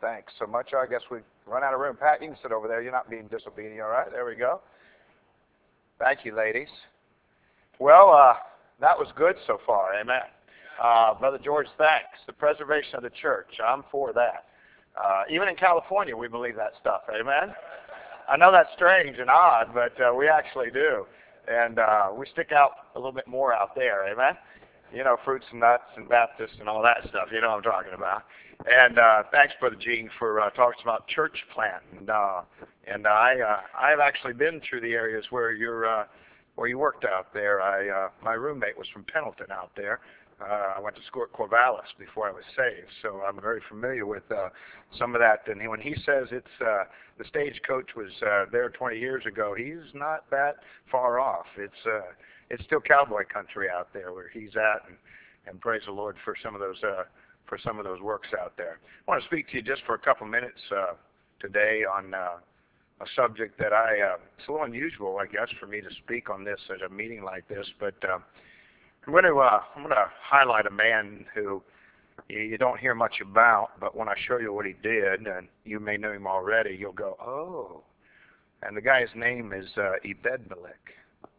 Thanks so much. I guess we run out of room. Pat, you can sit over there. You're not being disobedient, all right? There we go. Thank you, ladies. Well, that was good so far. Amen. Brother George, thanks. The preservation of the church. I'm for that. Even in California, we believe that stuff. Amen. I know that's strange and odd, but we actually do. And we stick out a little bit more out there. Amen. You know, fruits and nuts and Baptists and all that stuff. You know what I'm talking about. And thanks, Brother Gene, for talking about church planting. And I've actually been through the areas where you worked out there. My roommate was from Pendleton out there. I went to school at Corvallis before I was saved, so I'm very familiar with some of that. And when he says it's the stagecoach was there 20 years ago, he's not that far off. It's still cowboy country out there where he's at, and praise the Lord for some of those works out there. I want to speak to you just for a couple minutes today on a subject that it's a little unusual, I guess, for me to speak on this at a meeting like this, but I'm going to highlight a man who you don't hear much about, but when I show you what he did, and you may know him already, you'll go, oh. And the guy's name is Ebed-Melech.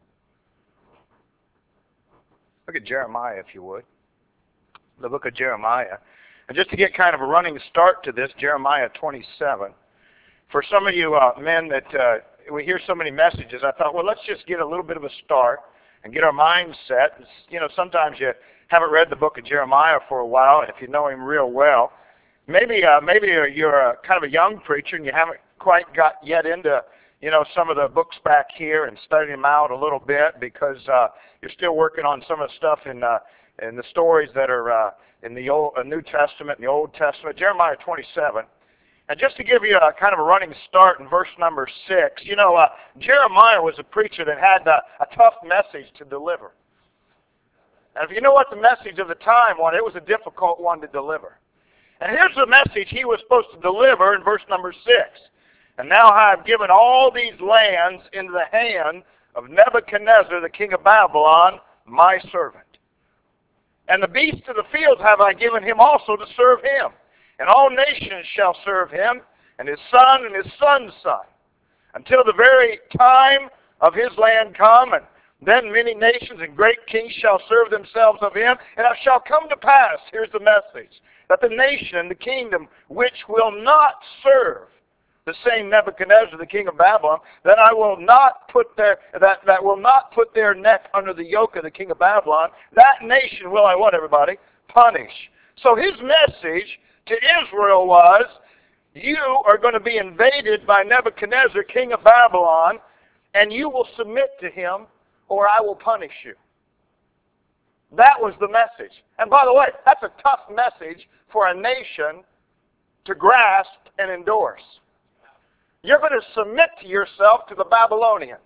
Look at Jeremiah, if you would. The book of Jeremiah. And just to get kind of a running start to this, Jeremiah 27. For some of you men that we hear so many messages, I thought, well, let's just get a little bit of a start and get our minds set. You know, sometimes you haven't read the book of Jeremiah for a while, and if you know him real well, maybe you're a kind of a young preacher and you haven't quite got yet into some of the books back here and studying them out a little bit because you're still working on some of the stuff in the stories that are in the New Testament and the Old Testament. Jeremiah 27. And just to give you a kind of a running start in verse number 6, Jeremiah was a preacher that had a tough message to deliver. And if you know what the message of the time was, it was a difficult one to deliver. And here's the message he was supposed to deliver in verse number 6. And now I have given all these lands into the hand of Nebuchadnezzar, the king of Babylon, my servant. And the beasts of the field have I given him also to serve him. And all nations shall serve him, and his son and his son's son, until the very time of his land come, and then many nations and great kings shall serve themselves of him. And it shall come to pass, here's the message, that the nation and the kingdom which will not serve the same Nebuchadnezzar, the king of Babylon, that will not put their neck under the yoke of the king of Babylon, that nation will I what, everybody? Punish. So his message to Israel was, you are going to be invaded by Nebuchadnezzar, king of Babylon, and you will submit to him, or I will punish you. That was the message. And by the way, that's a tough message for a nation to grasp and endorse. You're going to submit to yourself to the Babylonians.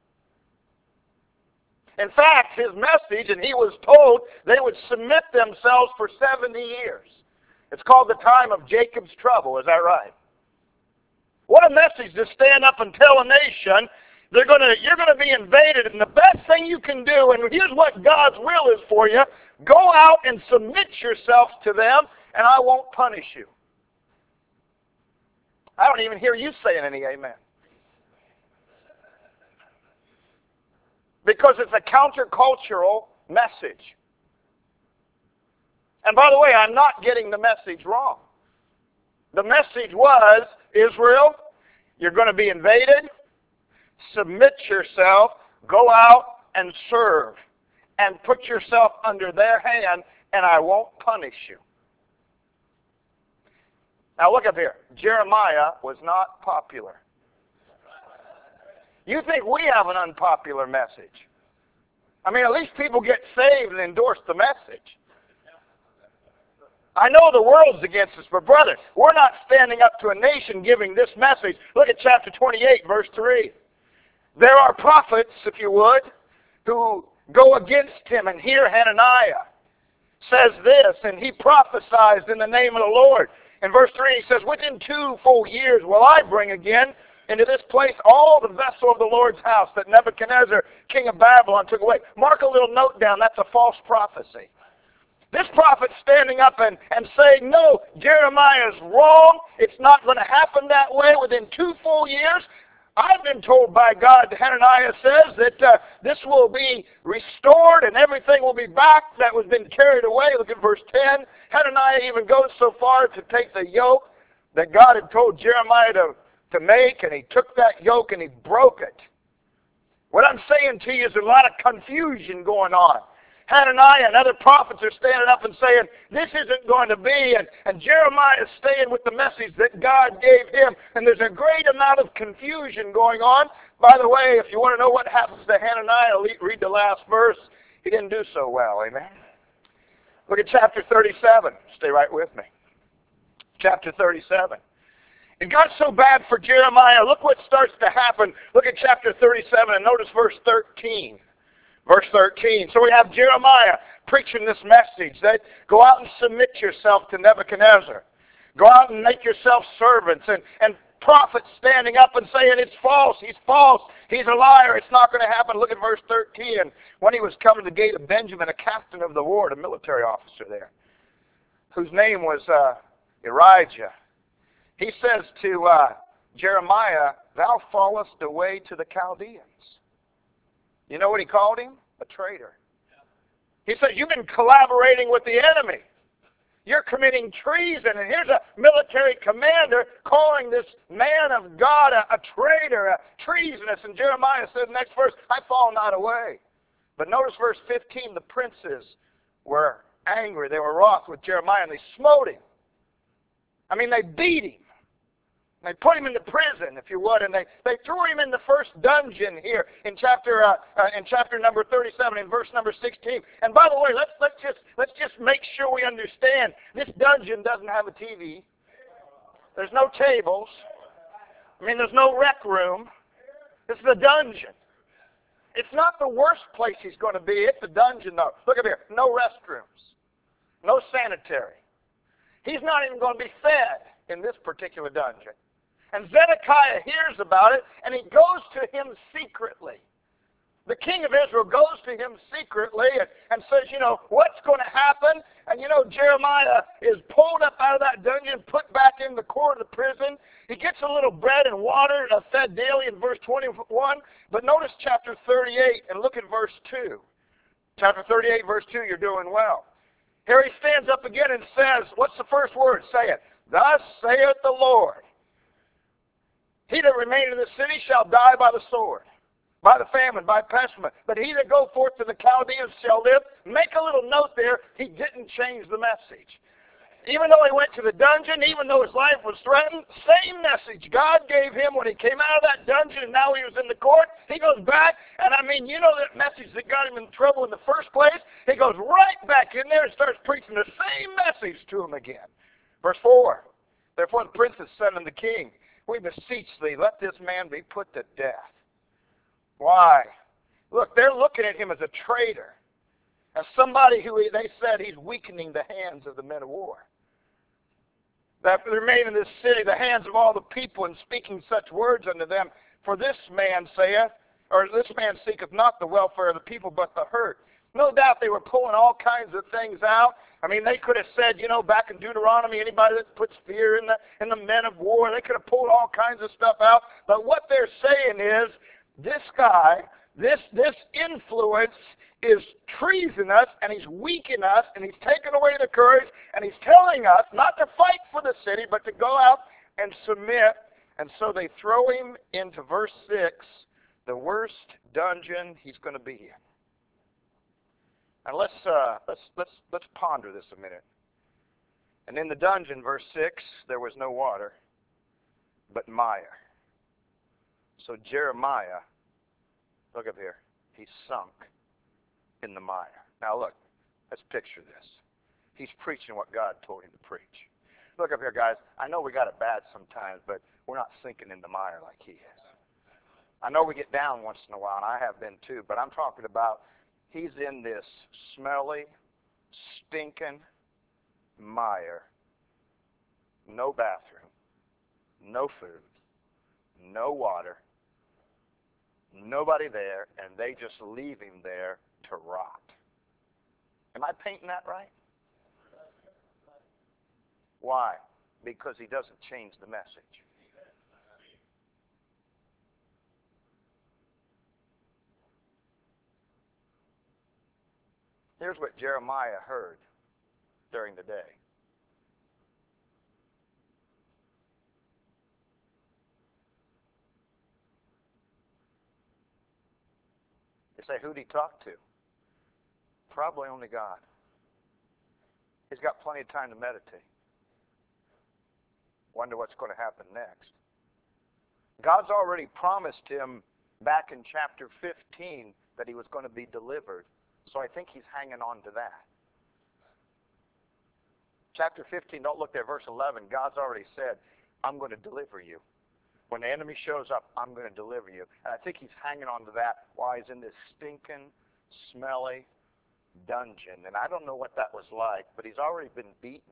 In fact, his message, and he was told they would submit themselves for 70 years. It's called the time of Jacob's trouble, is that right? What a message to stand up and tell a nation, you're going to be invaded, and the best thing you can do, and here's what God's will is for you, go out and submit yourself to them, and I won't punish you. I don't even hear you saying any amen. Because it's a countercultural message. And by the way, I'm not getting the message wrong. The message was, Israel, you're going to be invaded. Submit yourself. Go out and serve. And put yourself under their hand, and I won't punish you. Now look up here. Jeremiah was not popular. You think we have an unpopular message? I mean, at least people get saved and endorse the message. I know the world's against us, but brother, we're not standing up to a nation giving this message. Look at chapter 28, verse 3. There are prophets, if you would, who go against him, and here Hananiah says this, and he prophesies in the name of the Lord. In verse 3, he says, within 2 full years will I bring again into this place all the vessel of the Lord's house that Nebuchadnezzar, king of Babylon, took away. Mark a little note down, that's a false prophecy. This prophet's standing up and saying, no, Jeremiah is wrong. It's not going to happen that way within 2 full years. I've been told by God, Hananiah says, that this will be restored and everything will be back that was been carried away. Look at verse 10. Hananiah even goes so far to take the yoke that God had told Jeremiah to make, and he took that yoke and he broke it. What I'm saying to you is there's a lot of confusion going on. Hananiah and other prophets are standing up and saying, this isn't going to be, and Jeremiah is staying with the message that God gave him, and there's a great amount of confusion going on. By the way, if you want to know what happens to Hananiah, read the last verse. He didn't do so well, amen? Look at chapter 37. Stay right with me. Chapter 37. It got so bad for Jeremiah. Look what starts to happen. Look at chapter 37 and notice verse 13. Verse 13. So we have Jeremiah preaching this message that go out and submit yourself to Nebuchadnezzar. Go out and make yourself servants. And prophets standing up and saying it's false. He's false. He's a liar. It's not going to happen. Look at verse 13. And when he was coming to the gate of Benjamin, a captain of the ward, a military officer there, whose name was Erijah, he says to Jeremiah, thou fallest away to the Chaldeans. You know what he called him? A traitor. He says, you've been collaborating with the enemy. You're committing treason. And here's a military commander calling this man of God a traitor, a treasonous. And Jeremiah said, next verse, I fall not away. But notice verse 15, the princes were angry. They were wroth with Jeremiah, and they smote him. I mean, they beat him. They put him into prison, if you would, and they threw him in the first dungeon here in chapter number 37, in verse number 16. And by the way, let's just make sure we understand this dungeon doesn't have a TV. There's no tables. I mean, there's no rec room. This is a dungeon. It's not the worst place he's going to be. It's a dungeon, though. Look up here. No restrooms. No sanitary. He's not even going to be fed in this particular dungeon. And Zedekiah hears about it, and he goes to him secretly. The king of Israel goes to him secretly and says, you know, what's going to happen? And you know, Jeremiah is pulled up out of that dungeon, put back in the court of the prison. He gets a little bread and water fed daily in verse 21. But notice chapter 38 and look at verse 2. Chapter 38, verse 2, you're doing well. Here he stands up again and says, what's the first word? Say it. Thus saith the Lord. He that remaineth in the city shall die by the sword, by the famine, by pestilence. But he that go forth to the Chaldeans shall live. Make a little note there, he didn't change the message. Even though he went to the dungeon, even though his life was threatened, same message God gave him when he came out of that dungeon and now he was in the court. He goes back, and I mean, you know that message that got him in trouble in the first place? He goes right back in there and starts preaching the same message to him again. Verse 4, therefore the princes said unto the king, we beseech thee, let this man be put to death. Why? Look, they're looking at him as a traitor, as somebody who they said he's weakening the hands of the men of war. That remain in this city, the hands of all the people, and speaking such words unto them. For this man saith, or this man seeketh not the welfare of the people, but the hurt. No doubt they were pulling all kinds of things out. I mean, they could have said, you know, back in Deuteronomy, anybody that puts fear in the men of war, they could have pulled all kinds of stuff out. But what they're saying is, this guy, this influence is treasonous, and he's weakening us, and he's taking away the courage, and he's telling us not to fight for the city, but to go out and submit. And so they throw him into verse 6, the worst dungeon he's going to be in. Now let's ponder this a minute. And in the dungeon, verse 6, there was no water, but mire. So Jeremiah, look up here, he sunk in the mire. Now look, let's picture this. He's preaching what God told him to preach. Look up here, guys. I know we got it bad sometimes, but we're not sinking in the mire like he is. I know we get down once in a while, and I have been too, but I'm talking about he's in this smelly, stinking mire. No bathroom, no food, no water, nobody there, and they just leave him there to rot. Am I painting that right? Why? Because he doesn't change the message. Here's what Jeremiah heard during the day. You say, who'd he talk to? Probably only God. He's got plenty of time to meditate. Wonder what's going to happen next. God's already promised him back in chapter 15 that he was going to be delivered. So I think he's hanging on to that. Chapter 15, don't look there, verse 11. God's already said, I'm going to deliver you. When the enemy shows up, I'm going to deliver you. And I think he's hanging on to that while he's in this stinking, smelly dungeon. And I don't know what that was like, but he's already been beaten.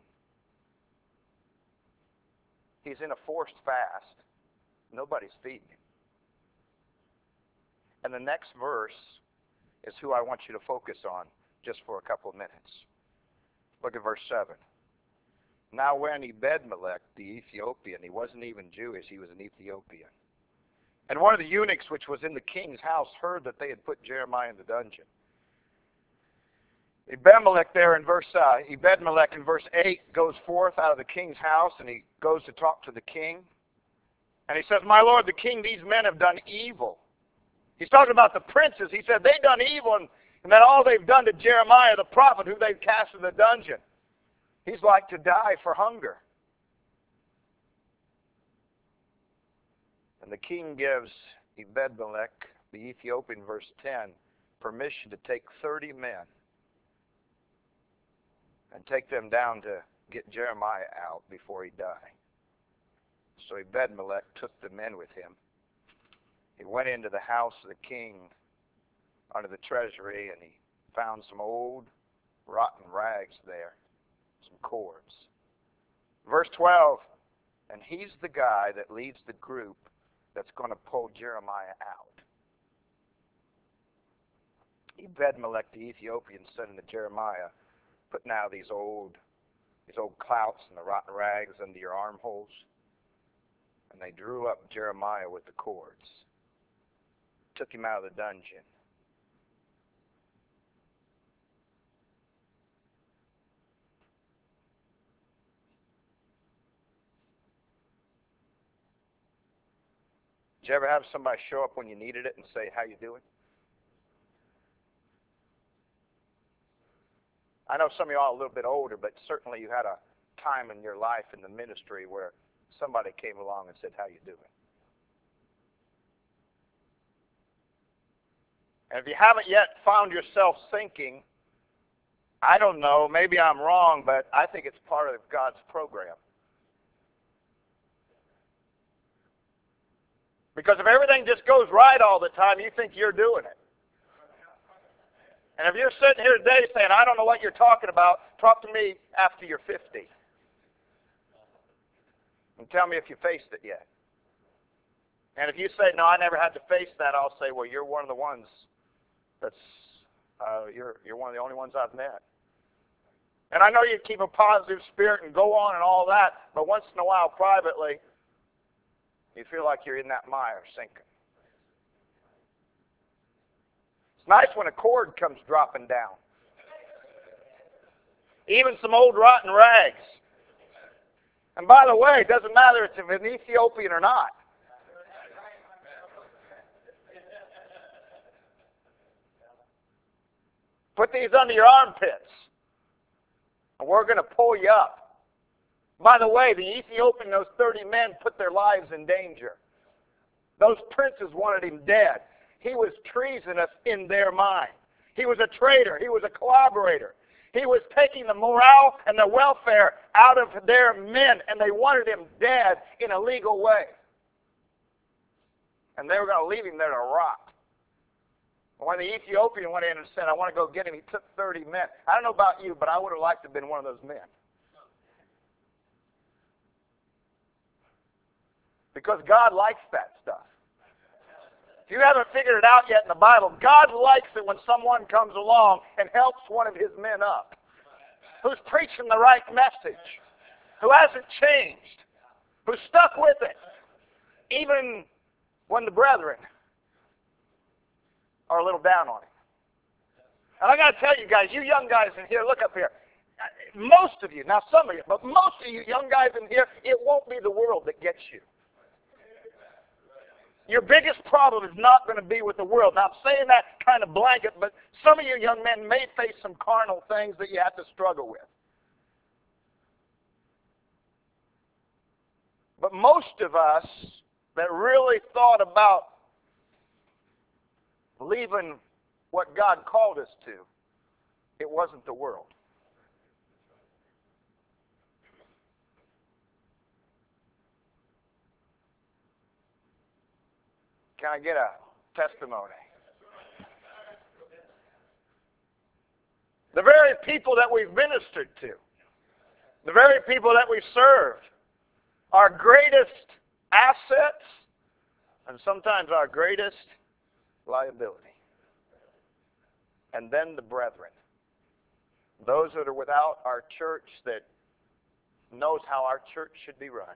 He's in a forced fast. Nobody's feeding him. And the next verse is who I want you to focus on just for a couple of minutes. Look at verse 7. Now when Ebed-Melech, the Ethiopian, he wasn't even Jewish, he was an Ethiopian. And one of the eunuchs which was in the king's house heard that they had put Jeremiah in the dungeon. Ebed-Melech in verse 8 goes forth out of the king's house, and he goes to talk to the king. And he says, my lord, the king, these men have done evil. He's talking about the princes. He said, they've done evil, and that all they've done to Jeremiah the prophet, who they've cast in the dungeon. He's like to die for hunger. And the king gives Ebed-Melech, the Ethiopian, verse 10, permission to take 30 men and take them down to get Jeremiah out before he died. So Ebed-Melech took the men with him. He went into the house of the king under the treasury, and he found some old rotten rags there, some cords. Verse 12, and he's the guy that leads the group that's going to pull Jeremiah out. Ebed-Melech the Ethiopian said unto Jeremiah, put now these old clouts and the rotten rags under your armholes. And they drew up Jeremiah with the cords. Took him out of the dungeon. Did you ever have somebody show up when you needed it and say, how you doing? I know some of y'all are a little bit older, but certainly you had a time in your life in the ministry where somebody came along and said, how you doing? And if you haven't yet found yourself thinking, I don't know, maybe I'm wrong, but I think it's part of God's program. Because if everything just goes right all the time, you think you're doing it. And if you're sitting here today saying, I don't know what you're talking about, talk to me after you're 50. And tell me if you faced it yet. And if you say, no, I never had to face that, I'll say, well, you're one of the ones you're one of the only ones I've met. And I know you keep a positive spirit and go on and all that, but once in a while, privately, you feel like you're in that mire sinking. It's nice when a cord comes dropping down. Even some old rotten rags. And by the way, it doesn't matter if it's an Ethiopian or not. Put these under your armpits, and we're going to pull you up. By the way, the Ethiopian, those 30 men, put their lives in danger. Those princes wanted him dead. He was treasonous in their mind. He was a traitor. He was a collaborator. He was taking the morale and the welfare out of their men, and they wanted him dead in a legal way. And they were going to leave him there to rot. When the Ethiopian went in and said, I want to go get him, he took 30 men. I don't know about you, but I would have liked to have been one of those men. Because God likes that stuff. If you haven't figured it out yet in the Bible, God likes it when someone comes along and helps one of his men up, who's preaching the right message, who hasn't changed, who's stuck with it, even when the brethren are a little down on him. And I got to tell you guys, you young guys in here, look up here. Most of you, not some of you, but most of you young guys in here, it won't be the world that gets you. Your biggest problem is not going to be with the world. Now, I'm saying that kind of blanket, but some of you young men may face some carnal things that you have to struggle with. But most of us that really thought about leaving what God called us to, it wasn't the world. Can I get a testimony? The very people that we've ministered to, the very people that we've served, our greatest assets, and sometimes our greatest liability. And then the brethren. Those that are without our church that knows how our church should be run.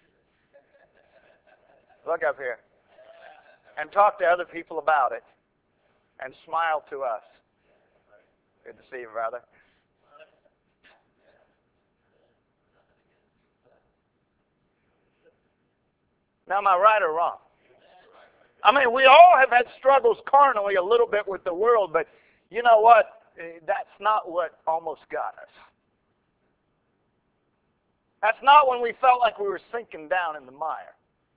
Look up here. And talk to other people about it. And smile to us. Good to see you, brother. Now, am I right or wrong? I mean, we all have had struggles carnally a little bit with the world, but you know what? That's not what almost got us. That's not when we felt like we were sinking down in the mire.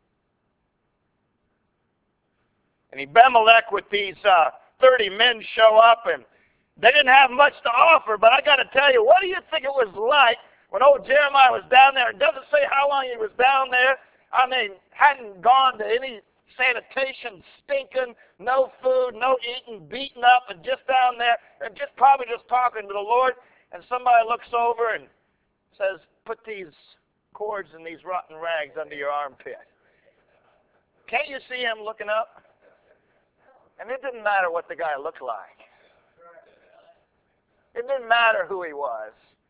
And Abimelech with these 30 men show up, and they didn't have much to offer, but I got to tell you, what do you think it was like when old Jeremiah was down there? It doesn't say how long he was down there. I mean, hadn't gone to any sanitation, stinking, no food, no eating, beaten up, and just down there, and just probably just talking to the Lord, and somebody looks over and says, put these cords and these rotten rags under your armpit. Can't you see him looking up? And it didn't matter what the guy looked like. It didn't matter who he was.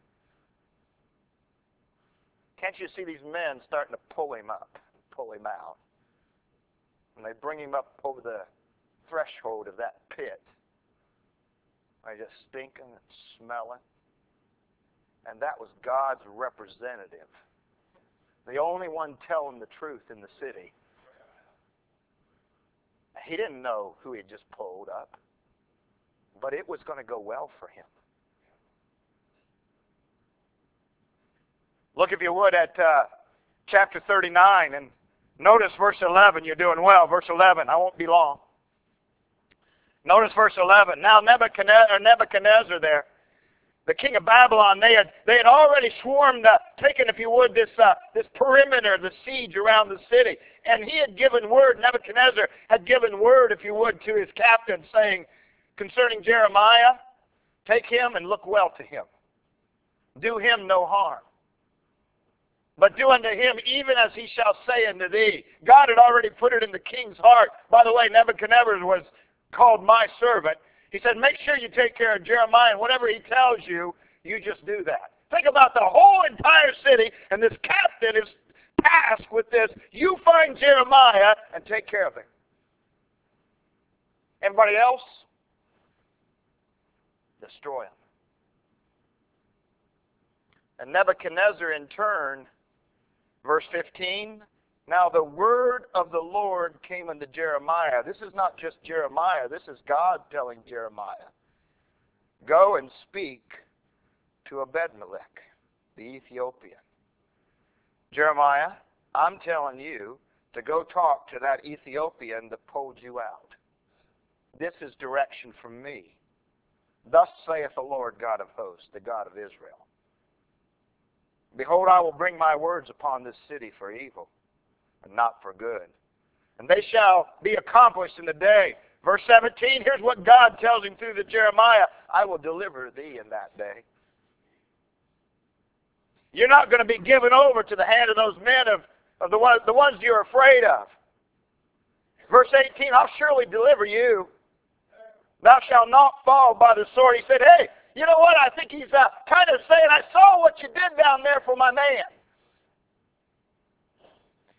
Can't you see these men starting to pull him up, pull him out? And they bring him up over the threshold of that pit. They're just stinking and smelling. And that was God's representative. The only one telling the truth in the city. He didn't know who he had just pulled up. But it was going to go well for him. Look, if you would, at chapter 39 and notice verse 11. You're doing well. Verse 11. I won't be long. Notice verse 11. Now Nebuchadnezzar there, the king of Babylon, they had already swarmed, taken, if you would, this perimeter, the siege around the city. And he had given word, Nebuchadnezzar had given word, if you would, to his captain, saying, concerning Jeremiah, take him and look well to him. Do him no harm. But do unto him even as he shall say unto thee. God had already put it in the king's heart. By the way, Nebuchadnezzar was called my servant. He said, make sure you take care of Jeremiah, and whatever he tells you, you just do that. Think about the whole entire city, and this captain is tasked with this. You find Jeremiah and take care of him. Everybody else? Destroy him. And Nebuchadnezzar in turn, verse 15, now the word of the Lord came unto Jeremiah. This is not just Jeremiah. This is God telling Jeremiah. Go and speak to Ebed-Melech, the Ethiopian. Jeremiah, I'm telling you to go talk to that Ethiopian that pulled you out. This is direction from me. Thus saith the Lord God of hosts, the God of Israel. Behold, I will bring my words upon this city for evil, and not for good. And they shall be accomplished in the day. Verse 17, here's what God tells him through the Jeremiah. I will deliver thee in that day. You're not going to be given over to the hand of those men of the ones you're afraid of. Verse 18, I'll surely deliver you. Thou shalt not fall by the sword. He said, hey, you know what? I think he's kind of saying, I saw what you did down there for my man.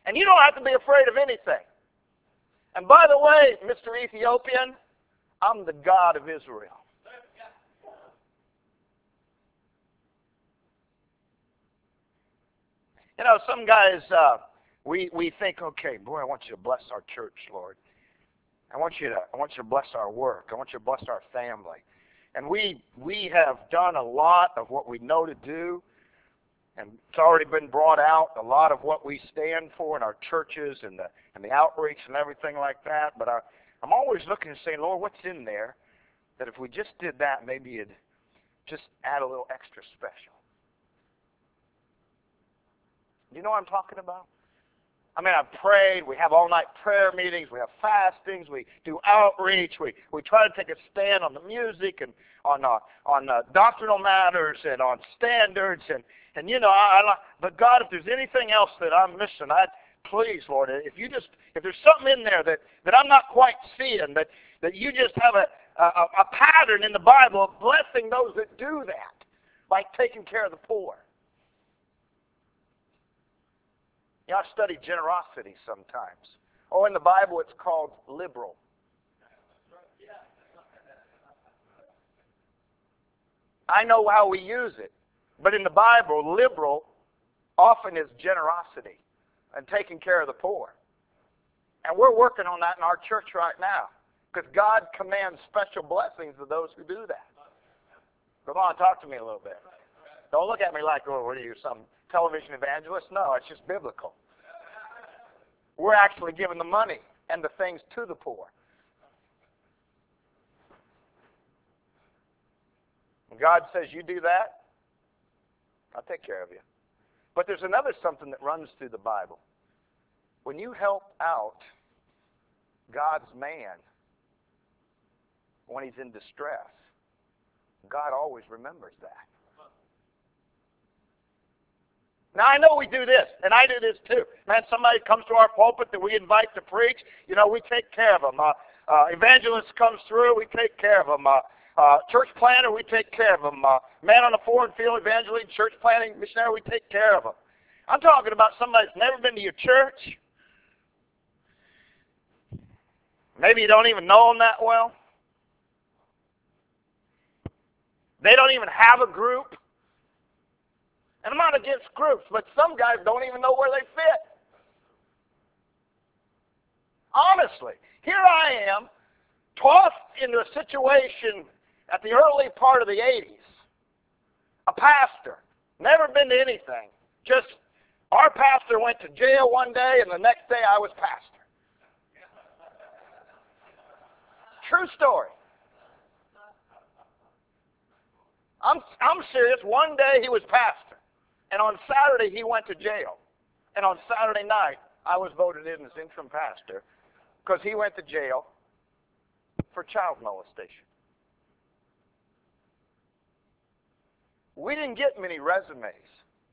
And you don't have to be afraid of anything. And by the way, Mr. Ethiopian, I'm the God of Israel. You know, some guys, we think, okay, boy, I want you to bless our church, Lord. I want you to bless our work. I want you to bless our family. And we have done a lot of what we know to do, and it's already been brought out, a lot of what we stand for in our churches and the outreach and everything like that. But I'm always looking and saying, Lord, what's in there that if we just did that, maybe it'd just add a little extra special. Do you know what I'm talking about? I mean, I've prayed. We have all-night prayer meetings. We have fastings. We do outreach. We try to take a stand on the music and on doctrinal matters and on standards. And you know, but God, if there's anything else that I'm missing, please, Lord, if there's something in there that I'm not quite seeing, that you just have a pattern in the Bible of blessing those that do that, like taking care of the poor. You know, I study generosity sometimes. Oh, in the Bible it's called liberal. I know how we use it. But in the Bible, liberal often is generosity and taking care of the poor. And we're working on that in our church right now. Because God commands special blessings to those who do that. Come on, talk to me a little bit. Don't look at me like, oh, what are you, some television evangelist? No, it's just biblical. We're actually giving the money and the things to the poor. When God says you do that, I'll take care of you. But there's another something that runs through the Bible. When you help out God's man when he's in distress, God always remembers that. Now, I know we do this, and I do this too. Man, somebody comes to our pulpit that we invite to preach, you know, we take care of them. Evangelist comes through, we take care of them. Church planter, we take care of them. Man on the foreign field, evangelism, church planting missionary, we take care of them. I'm talking about somebody that's never been to your church. Maybe you don't even know them that well. They don't even have a group. And I'm not against groups, but some guys don't even know where they fit. Honestly, here I am, tossed into a situation at the early part of the 80s. A pastor, never been to anything. Just our pastor went to jail one day, and the next day I was pastor. True story. I'm serious. One day he was pastor. And on Saturday, he went to jail. And on Saturday night, I was voted in as interim pastor because he went to jail for child molestation. We didn't get many resumes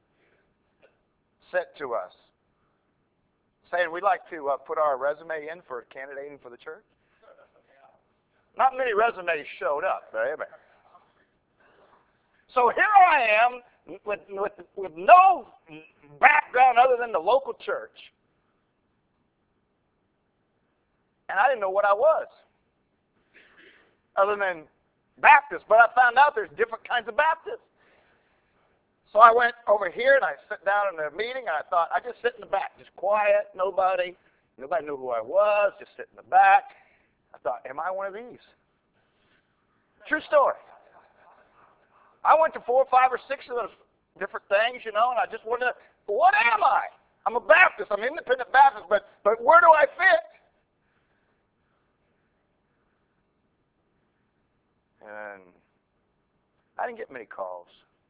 sent to us saying we'd like to put our resume in for candidating for the church. Not many resumes showed up. Amen. So here I am, with no background other than the local church. And I didn't know what I was, other than Baptist. But I found out there's different kinds of Baptists. So I went over here and I sat down in a meeting and I thought, I just sit in the back, just quiet, nobody knew who I was, just sit in the back. I thought, am I one of these? True story. I went to 4, 5, or 6 of those different things, you know, and I just wondered, what am I? I'm a Baptist. I'm an independent Baptist, but where do I fit? And I didn't get many calls.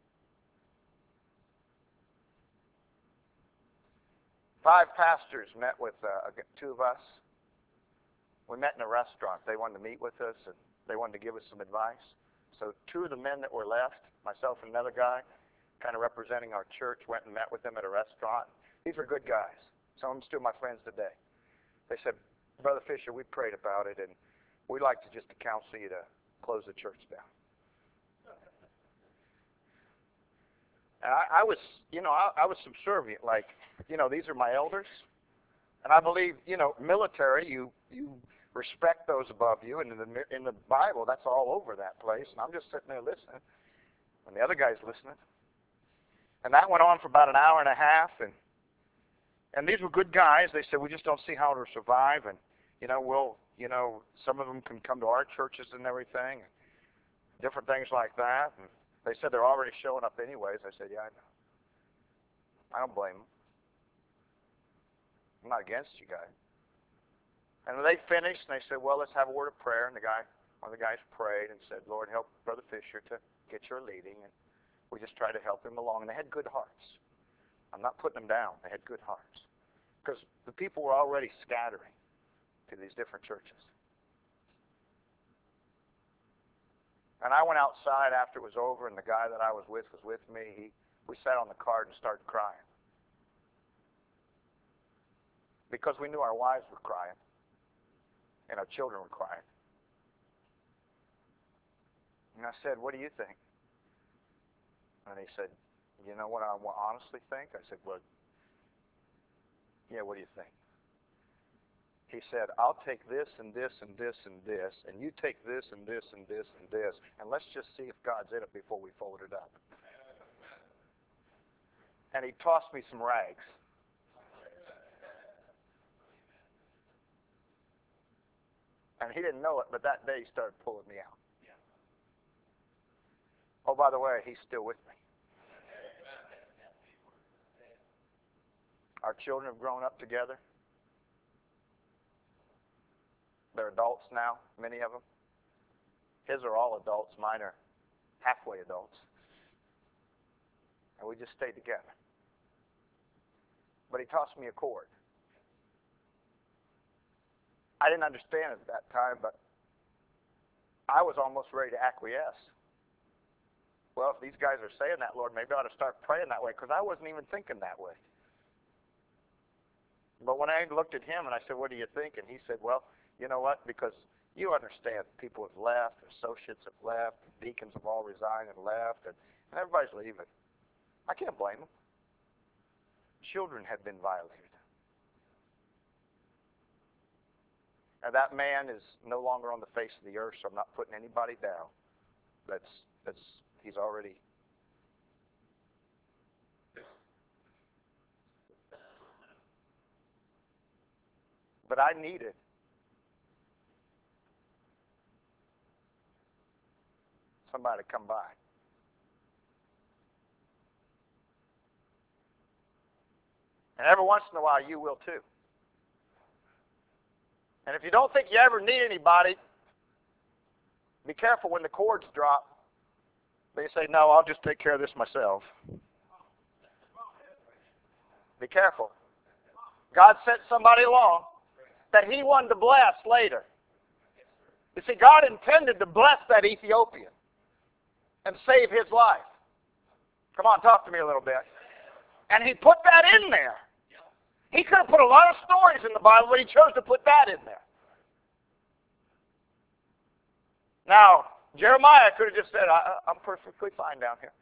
Five pastors met with 2 of us. We met in a restaurant. They wanted to meet with us, and they wanted to give us some advice. So 2 of the men that were left, myself and another guy, kind of representing our church, went and met with them at a restaurant. These were good guys. Some of them still my friends today. They said, Brother Fisher, we prayed about it, and we'd like to just counsel you to close the church down. And I was, you know, I was subservient. Like, you know, these are my elders. And I believe, military, you respect those above you. And in the Bible, that's all over that place. And I'm just sitting there listening. And the other guy's listening. And that went on for about an hour and a half. And these were good guys. They said, we just don't see how to survive. And, some of them can come to our churches and everything. And different things like that. And they said they're already showing up anyways. I said, yeah, I know. I don't blame them. I'm not against you guys. And when they finished, and they said, well, let's have a word of prayer. And one of the guys prayed and said, Lord, help Brother Fisher to get your leading. And we just tried to help him along. And they had good hearts. I'm not putting them down. They had good hearts. Because the people were already scattering to these different churches. And I went outside after it was over, and the guy that I was with me. We sat on the cart and started crying. Because we knew our wives were crying. And our children were crying. And I said, what do you think? And he said, you know what I honestly think? I said, well, yeah, what do you think? He said, I'll take this and this and this and this, and you take this and this and this and this, and let's just see if God's in it before we fold it up. And he tossed me some rags. And he didn't know it, but that day he started pulling me out. Oh, by the way, he's still with me. Our children have grown up together. They're adults now, many of them. His are all adults. Mine are halfway adults. And we just stayed together. But he tossed me a cord. I didn't understand it at that time, but I was almost ready to acquiesce. Well, if these guys are saying that, Lord, maybe I ought to start praying that way, because I wasn't even thinking that way. But when I looked at him and I said, what do you think? And he said, well, you know what? Because you understand people have left, associates have left, deacons have all resigned and left, and everybody's leaving. I can't blame them. Children have been violated. And that man is no longer on the face of the earth, so I'm not putting anybody down. He's already. But I needed somebody to come by. And every once in a while, you will too. And if you don't think you ever need anybody, be careful when the cords drop. They say, no, I'll just take care of this myself. Be careful. God sent somebody along that he wanted to bless later. You see, God intended to bless that Ethiopian and save his life. Come on, talk to me a little bit. And he put that in there. He could have put a lot of stories in the Bible, but he chose to put that in there. Now, Jeremiah could have just said, I'm perfectly fine down here.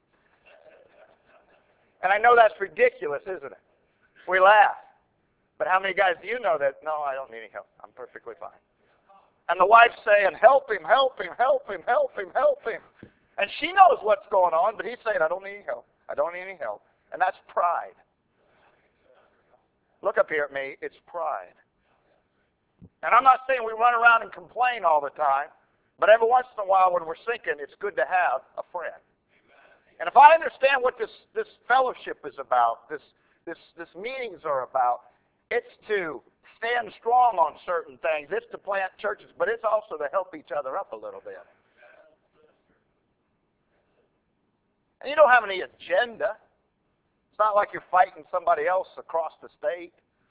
And I know that's ridiculous, isn't it? We laugh. But how many guys do you know that, no, I don't need any help. I'm perfectly fine. And the wife's saying, help him, help him, help him, help him, help him. And she knows what's going on, but he's saying, I don't need any help. I don't need any help. And that's pride. Look up here at me. It's pride. And I'm not saying we run around and complain all the time, but every once in a while when we're sinking, it's good to have a friend. And if I understand what this fellowship is about, this meetings are about, it's to stand strong on certain things. It's to plant churches, but it's also to help each other up a little bit. And you don't have any agenda. It's not like you're fighting somebody else across the state.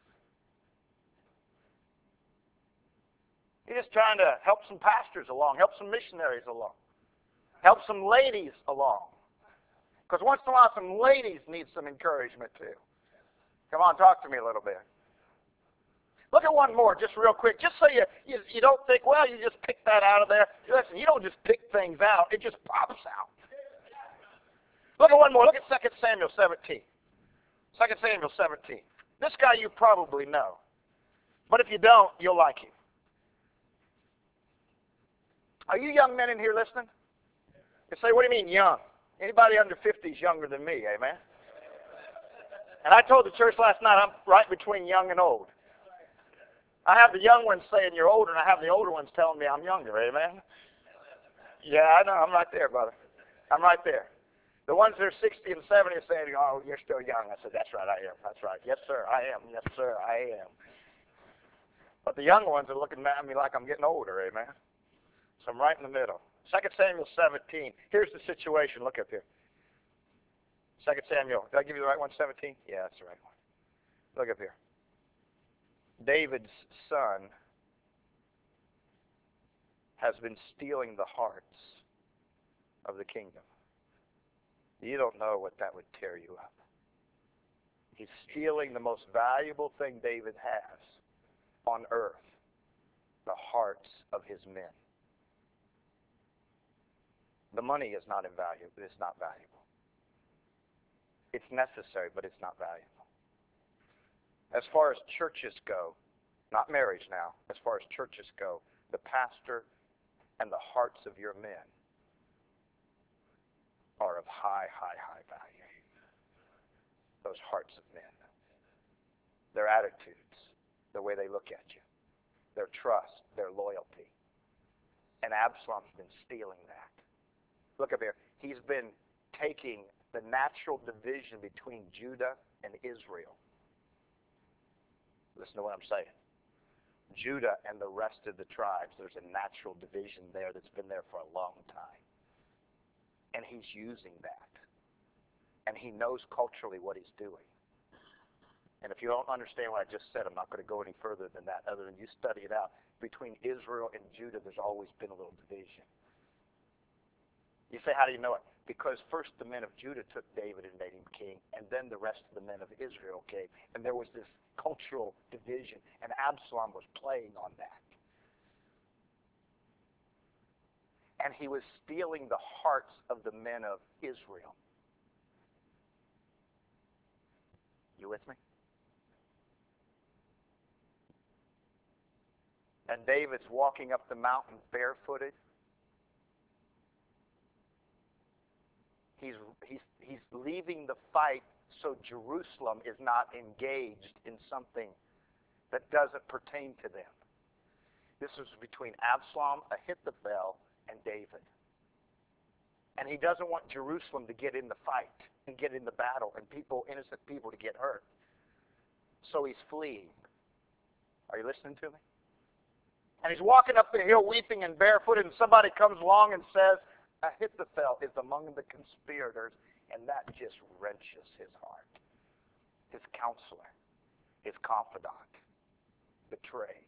You're just trying to help some pastors along, help some missionaries along, help some ladies along. Because once in a while, some ladies need some encouragement too. Come on, talk to me a little bit. Look at one more, just real quick, just so you don't think, well, you just pick that out of there. Listen, you don't just pick things out. It just pops out. Look at one more. Look at 2 Samuel 17. 2 Samuel 17. This guy you probably know. But if you don't, you'll like him. Are you young men in here listening? You say, what do you mean young? Anybody under 50 is younger than me, amen? And I told the church last night, I'm right between young and old. I have the young ones saying you're older, and I have the older ones telling me I'm younger, amen? Yeah, I know, I'm right there, brother. I'm right there. The ones that are 60 and 70 are saying, oh, you're still young. I said, that's right, I am. That's right. Yes, sir, I am. Yes, sir, I am. But the young ones are looking at me like I'm getting older, amen? So I'm right in the middle. 2 Samuel 17. Here's the situation. Look up here. 2 Samuel. Did I give you the right one, 17? Yeah, that's the right one. Look up here. David's son has been stealing the hearts of the kingdom. You don't know what that would tear you up. He's stealing the most valuable thing David has on earth, the hearts of his men. The money is not invaluable. It's not valuable. It's necessary, but it's not valuable. As far as churches go, not marriage now, as far as churches go, the pastor and the hearts of your men are of high, high, high value. Those hearts of men. Their attitudes, the way they look at you, their trust, their loyalty. And Absalom's been stealing that. Look up here. He's been taking the natural division between Judah and Israel. Listen to what I'm saying. Judah and the rest of the tribes, there's a natural division there that's been there for a long time. And he's using that. And he knows culturally what he's doing. And if you don't understand what I just said, I'm not going to go any further than that, other than you study it out. Between Israel and Judah, there's always been a little division. You say, how do you know it? Because first the men of Judah took David and made him king, and then the rest of the men of Israel came. And there was this cultural division, and Absalom was playing on that. And he was stealing the hearts of the men of Israel. You with me? And David's walking up the mountain barefooted. He's leaving the fight so Jerusalem is not engaged in something that doesn't pertain to them. This was between Absalom, Ahithophel, and David. And he doesn't want Jerusalem to get in the fight and get in the battle and innocent people to get hurt. So he's fleeing. Are you listening to me? And he's walking up the hill weeping and barefooted, and somebody comes along and says, Ahithophel is among the conspirators, and that just wrenches his heart. His counselor, his confidant, betrayed.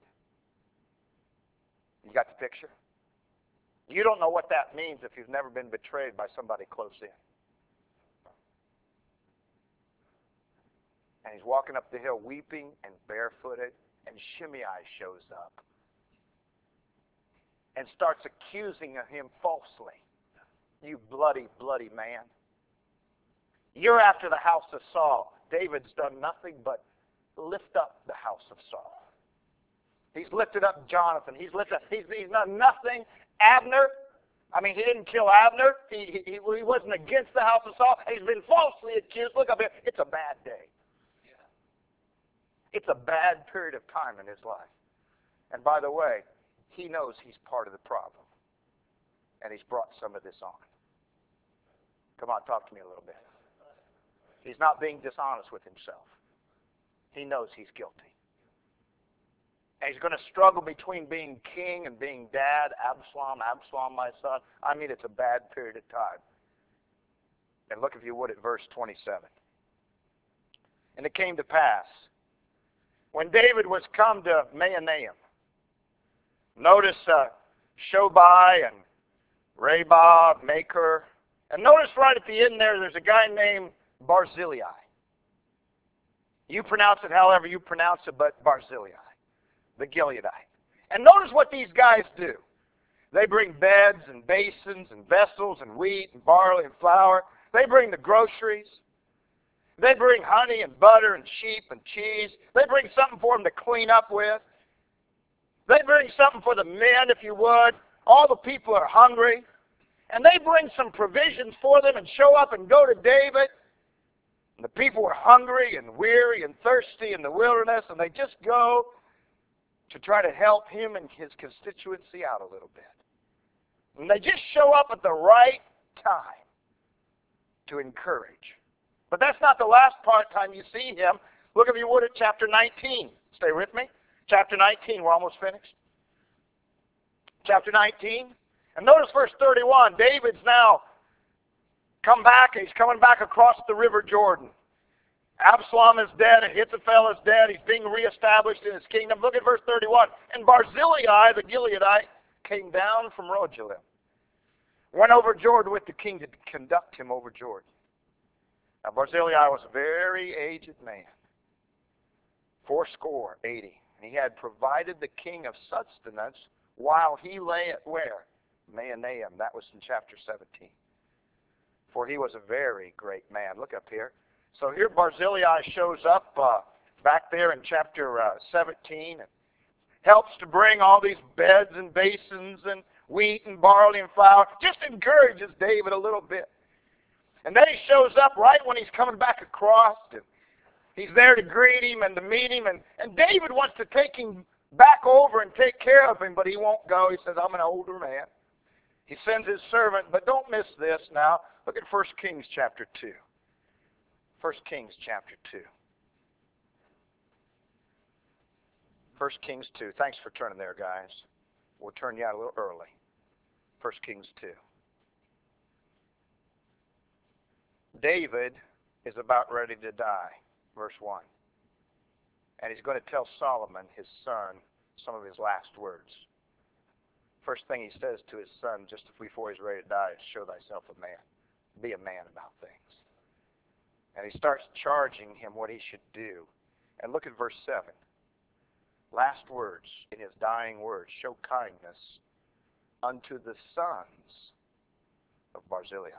You got the picture? You don't know what that means if you've never been betrayed by somebody close in. And he's walking up the hill weeping and barefooted, and Shimei shows up and starts accusing him falsely. You bloody, bloody man. You're after the house of Saul. David's done nothing but lift up the house of Saul. He's lifted up Jonathan. He's done nothing. Abner, he didn't kill Abner. He wasn't against the house of Saul. He's been falsely accused. Look up here. It's a bad day. It's a bad period of time in his life. And by the way, he knows he's part of the problem. And he's brought some of this on. Come on, talk to me a little bit. He's not being dishonest with himself. He knows he's guilty. And he's going to struggle between being king and being dad. Absalom, my son. It's a bad period of time. And look, if you would, at verse 27. And it came to pass, when David was come to Mahanaim, notice Shobai and Rabah, Maker. And notice right at the end there's a guy named Barzillai. You pronounce it however you pronounce it, but Barzillai, the Gileadite. And notice what these guys do. They bring beds and basins and vessels and wheat and barley and flour. They bring the groceries. They bring honey and butter and sheep and cheese. They bring something for them to clean up with. They bring something for the men, if you would. All the people are hungry. And they bring some provisions for them and show up and go to David. And the people were hungry and weary and thirsty in the wilderness, and they just go to try to help him and his constituency out a little bit. And they just show up at the right time to encourage. But that's not the last time you see him. Look, if you would, at chapter 19. Stay with me. Chapter 19, we're almost finished. Chapter 19. And notice verse 31. David's now come back, and he's coming back across the river Jordan. Absalom is dead, and Ahithophel is dead. He's being reestablished in his kingdom. Look at verse 31. And Barzillai, the Gileadite, came down from Rogelim, went over Jordan with the king to conduct him over Jordan. Now Barzillai was a very aged man, 80. And he had provided the king of sustenance while he lay at where? Mahanaim. That was in chapter 17. For he was a very great man. Look up here. So here Barzillai shows up back there in chapter 17 and helps to bring all these beds and basins and wheat and barley and flour. Just encourages David a little bit. And then he shows up right when he's coming back across, and he's there to greet him and to meet him. And David wants to take him back over and take care of him, but he won't go. He says, I'm an older man. He sends his servant, but don't miss this now. Look at 1 Kings chapter 2. 1 Kings chapter 2. 1 Kings 2. Thanks for turning there, guys. We'll turn you out a little early. 1 Kings 2. David is about ready to die, verse 1. And he's going to tell Solomon, his son, some of his last words. First thing he says to his son just before he's ready to die is, show thyself a man. Be a man about things. And he starts charging him what he should do. And look at verse 7. Last words in his dying words, show kindness unto the sons of Barzillai.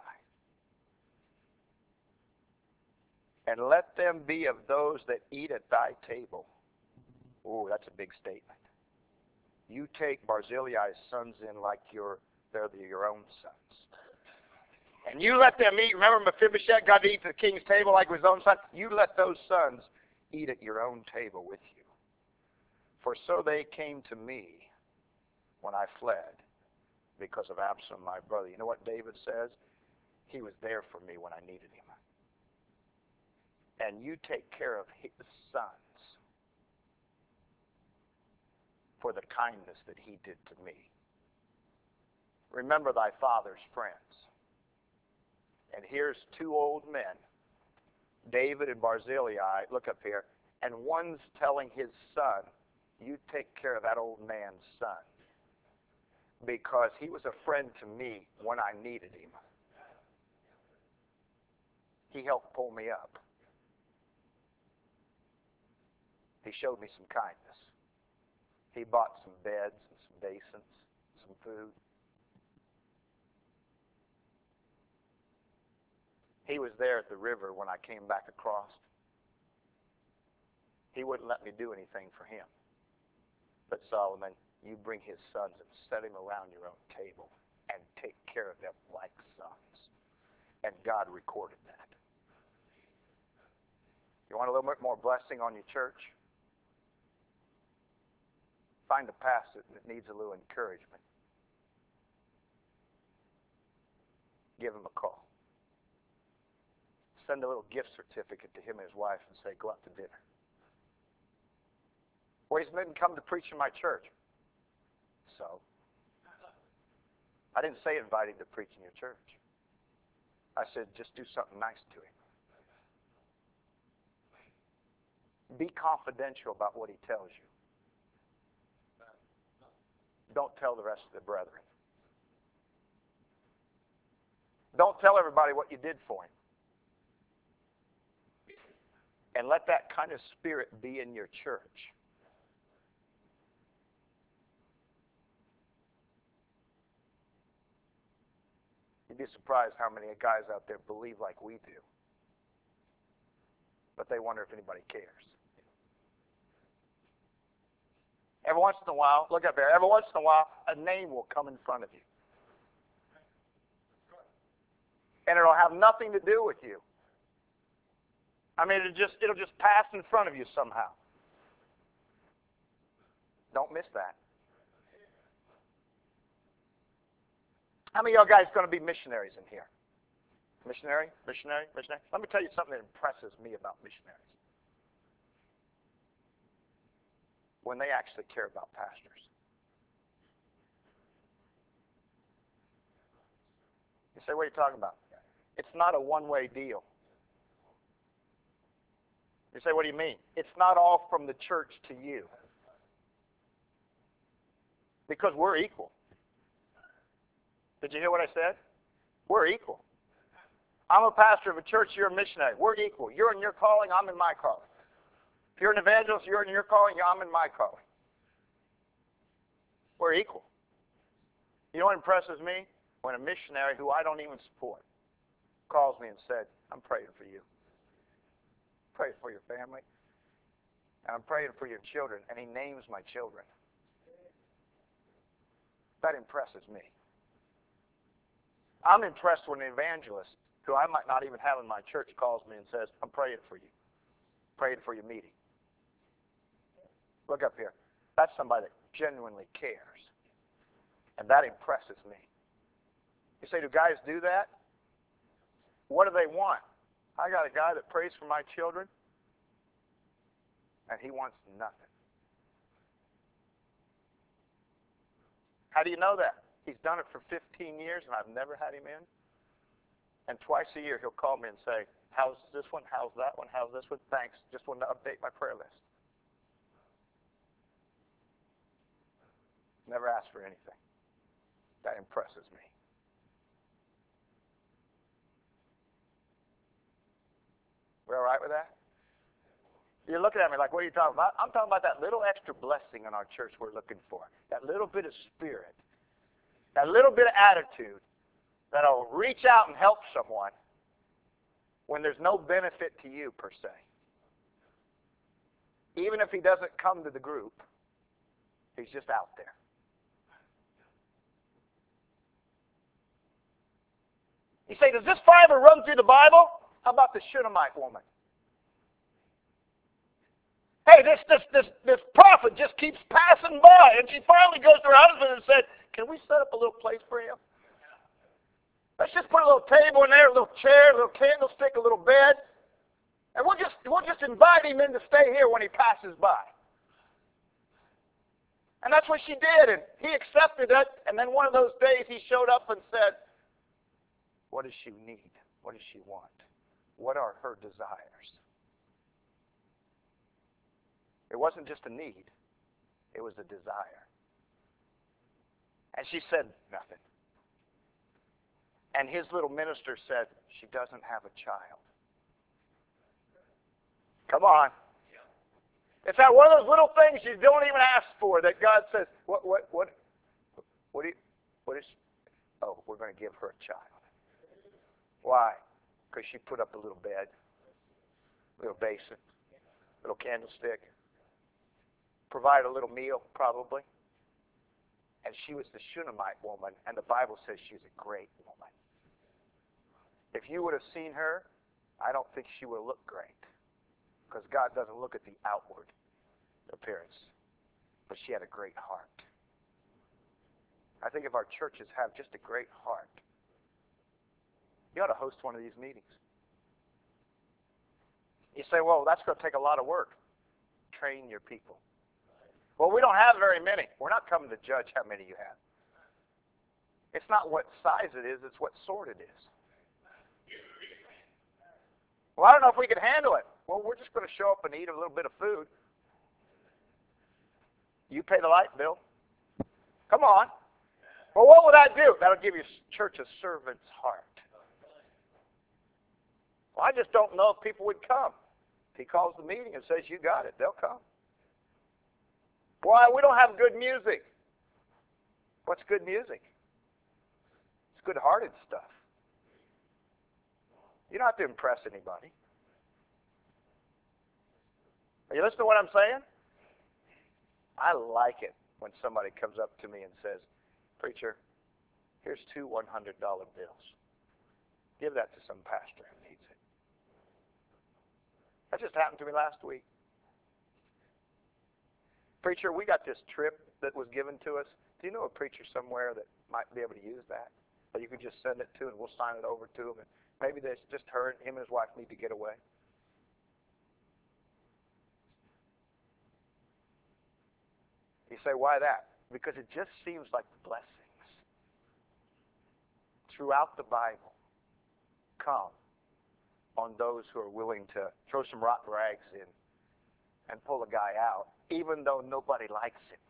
And let them be of those that eat at thy table. Oh, that's a big statement. You take Barzillai's sons in like they're your own sons. And you let them eat. Remember Mephibosheth got to eat at the king's table like his own son? You let those sons eat at your own table with you. For so they came to me when I fled because of Absalom, my brother. You know what David says? He was there for me when I needed him. And you take care of his sons for the kindness that he did to me. Remember thy father's friends. And here's two old men, David and Barzillai. Look up here. And one's telling his son, you take care of that old man's son, because he was a friend to me when I needed him. He helped pull me up. He showed me some kindness. He bought some beds and some basins, some food. He was there at the river when I came back across. He wouldn't let me do anything for him. But Solomon, you bring his sons and set him around your own table and take care of them like sons. And God recorded that. You want a little bit more blessing on your church? Find a pastor that needs a little encouragement. Give him a call. Send a little gift certificate to him and his wife and say, go out to dinner. Well, he's didn't come to preach in my church. So, I didn't say invite him to preach in your church. I said, just do something nice to him. Be confidential about what he tells you. Don't tell the rest of the brethren. Don't tell everybody what you did for him. And let that kind of spirit be in your church. You'd be surprised how many guys out there believe like we do. but they wonder if anybody cares. Every once in a while, look up there, every once in a while, a name will come in front of you. And it'll have nothing to do with you. I mean, it'll just pass in front of you somehow. Don't miss that. How many of y'all guys going to be missionaries in here? Missionary? Missionary? Missionary? Let me tell you something that impresses me about missionaries. When they actually care about pastors. You say, what are you talking about? It's not a one-way deal. You say, what do you mean? It's not all from the church to you. Because we're equal. Did you hear what I said? We're equal. I'm a pastor of a church, you're a missionary. We're equal. You're in your calling, I'm in my calling. If you're an evangelist, you're in your calling, I'm in my calling. We're equal. You know what impresses me? When a missionary who I don't even support calls me and said, I'm praying for you. I'm praying for your family. And I'm praying for your children. And he names my children. That impresses me. I'm impressed when an evangelist, who I might not even have in my church, calls me and says, I'm praying for you. Praying for your meeting. Look up here. That's somebody that genuinely cares. And that impresses me. You say, do guys do that? What do they want? I got a guy that prays for my children, and he wants nothing. How do you know that? He's done it for 15 years, and I've never had him in. And twice a year, he'll call me and say, how's this one? How's that one? How's this one? Thanks. Just wanted to update my prayer list. Never asked for anything. That impresses me. We all right with that? You're looking at me like, what are you talking about? I'm talking about that little extra blessing in our church we're looking for. That little bit of spirit. That little bit of attitude that'll reach out and help someone when there's no benefit to you per se. Even if he doesn't come to the group, he's just out there. You say, does this fiber run through the Bible? How about the Shunammite woman? Hey, this prophet just keeps passing by. And she finally goes to her husband and said, can we set up a little place for him? Let's just put a little table in there, a little chair, a little candlestick, a little bed. And we'll just invite him in to stay here when he passes by. And that's what she did. And he accepted it. And then one of those days he showed up and said, what does she need? What does she want? What are her desires? It wasn't just a need. It was a desire. And she said nothing. And his little minister said, she doesn't have a child. Come on. It's that one of those little things you don't even ask for that God says, what is, oh, we're going to give her a child. Why? Because she put up a little bed, a little basin, a little candlestick, provide a little meal, probably. And she was the Shunammite woman, and the Bible says she was a great woman. If you would have seen her, I don't think she would have looked great. Because God doesn't look at the outward appearance. But she had a great heart. I think if our churches have just a great heart, you ought to host one of these meetings. You say, well, that's going to take a lot of work. Train your people. Well, we don't have very many. We're not coming to judge how many you have. It's not what size it is, it's what sort it is. Well, I don't know if we can handle it. Well, we're just going to show up and eat a little bit of food. You pay the light bill. Come on. Well, what will that do? That'll give your church a servant's heart. Well, I just don't know if people would come. If he calls the meeting and says, you got it, they'll come. Why? We don't have good music. What's good music? It's good-hearted stuff. You don't have to impress anybody. Are you listening to what I'm saying? I like it when somebody comes up to me and says, "Preacher, here's two $100 bills. Give that to some pastor who needs it." That just happened to me last week. "Preacher, we got this trip that was given to us. Do you know a preacher somewhere that might be able to use that? That you could just send it to and we'll sign it over to him. And maybe there's just him and his wife need to get away." You say, why that? Because it just seems like the blessings throughout the Bible come on those who are willing to throw some rotten rags in and pull a guy out, even though nobody likes him.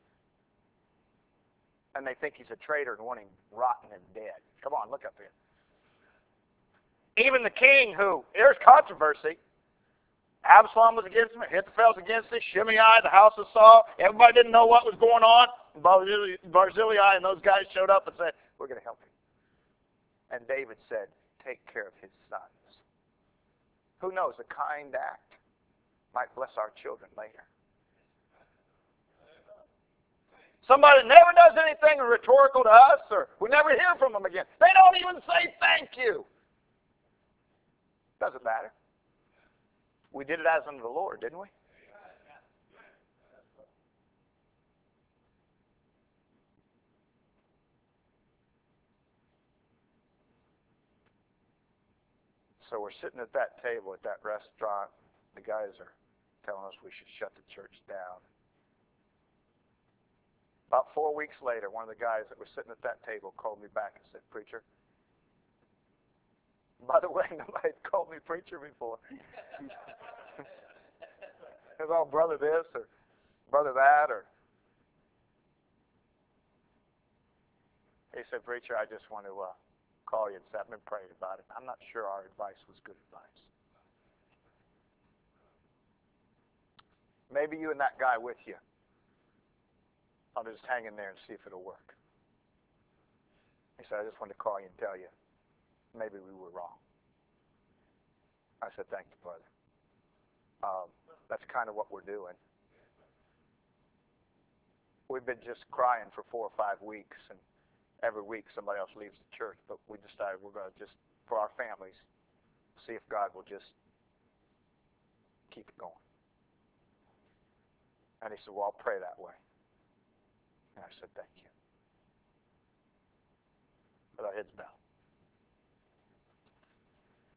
And they think he's a traitor and want him rotten and dead. Come on, look up here. Even the king who, there's controversy. Absalom was against him, Ahithophel was against him, Shimei, the house of Saul. Everybody didn't know what was going on. Barzillai and those guys showed up and said, "We're going to help him." And David said, "Take care of his sons." Who knows, a kind act might bless our children later. Somebody never does anything rhetorical to us, or we never hear from them again. They don't even say thank you. Doesn't matter. We did it as unto the Lord, didn't we? So we're sitting at that table at that restaurant. The guys are telling us we should shut the church down. About 4 weeks later, one of the guys that was sitting at that table called me back and said, "Preacher, by the way, nobody had called me preacher before." It was all brother this or brother that, or he said, "Preacher, I just want to call you and say I've been praying about it. I'm not sure our advice was good advice. Maybe you and that guy with you I'll just hang in there and see if it'll work." He said, "I just wanted to call you and tell you maybe we were wrong." I said, "Thank you, brother." That's kind of what we're doing. We've been just crying for 4 or 5 weeks, and every week somebody else leaves the church, but we decided we're going to just, for our families, see if God will just keep it going. And he said, "Well, I'll pray that way." And I said, "Thank you." With our heads bowed.